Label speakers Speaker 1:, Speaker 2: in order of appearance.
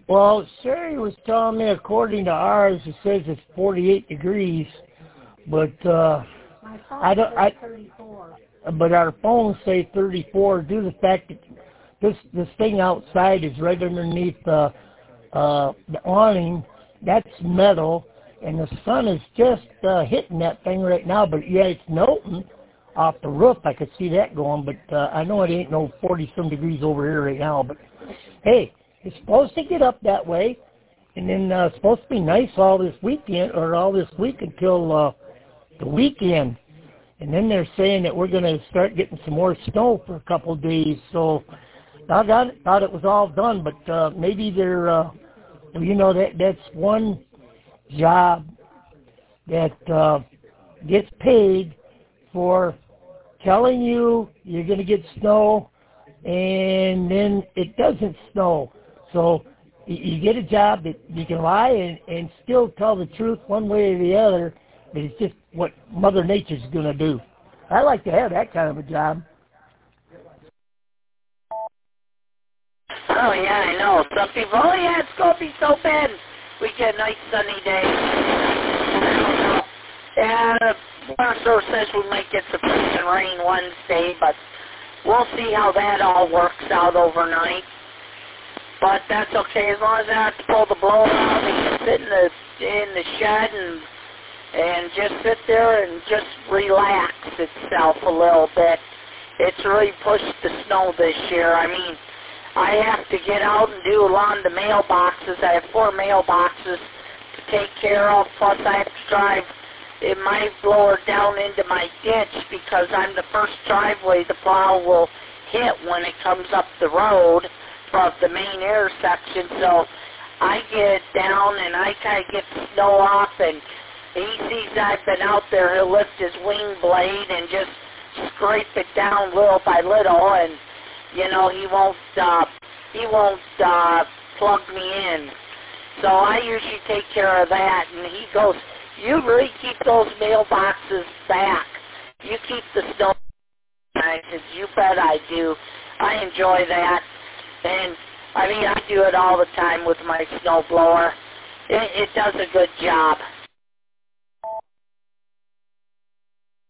Speaker 1: Well, Sherry was telling me according to ours, it says it's 48 degrees, but
Speaker 2: My phone says 34.
Speaker 1: But our phones say 34 due to the fact that this thing outside is right underneath the awning. That's metal, and the sun is just hitting that thing right now. But yeah, it's melting off the roof. I could see that going, but I know it ain't no 40-some degrees over here right now. But hey, it's supposed to get up that way, and then it's supposed to be nice all this weekend or all this week until the weekend. And then they're saying that we're going to start getting some more snow for a couple of days. So I thought it was all done, but maybe they're, that's one job that gets paid for telling you you're going to get snow, and then it doesn't snow. So you get a job that you can lie and still tell the truth one way or the other, but it's just what Mother Nature's going to do. I like to have that kind of a job.
Speaker 3: Oh, yeah, I know. Some people, oh, yeah, it's going to be so bad. We get a nice sunny day. And Barstow says we might get some rain Wednesday, but we'll see how that all works out overnight. But that's okay, as long as I have to pull the blower out and sit in the shed and just sit there and just relax itself a little bit. It's really pushed the snow this year. I mean, I have to get out and do a lot of the mailboxes. I have 4 mailboxes to take care of, plus I have to drive my blower down into my ditch because I'm the first driveway the plow will hit when it comes up the road from the main intersection. So I get down and I kind of get the snow off, and he sees I've been out there, he'll lift his wing blade and just scrape it down little by little, and he won't plug me in. So I usually take care of that, and he goes, you really keep those mailboxes back. You keep the snow. And I said, you bet I do. I enjoy that. And I mean, I do it all the time with my snow blower. It does a good job.